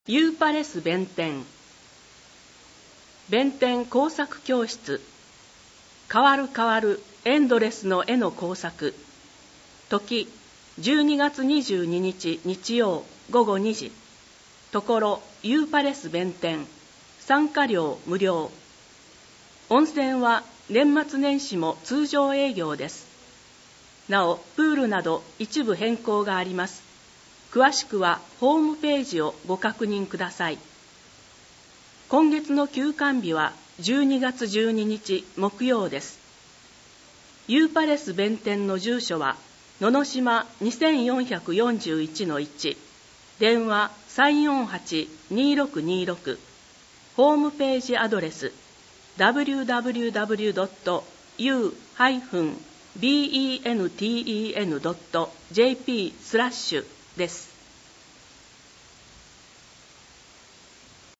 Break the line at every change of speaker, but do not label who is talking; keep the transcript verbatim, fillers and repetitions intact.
ユーパレス弁天弁天工作教室変わる変わるエンドレスの絵の工作時じゅうにがつにじゅうににち日曜ごごにじところユーパレス弁天参加料無料温泉は年末年始も通常営業ですなおプールなど一部変更があります詳しくはホームページをご確認ください。今月の休館日はじゅうにがつじゅうににち木曜です。ユーパレス弁天の住所は野々島 にせんよんひゃくよんじゅういちのいち 電話 さんよんはち にろくにろく ホームページアドレス ダブリューダブリューダブリュードットユーハイフンベンテンドットジェーピー スラッシュです。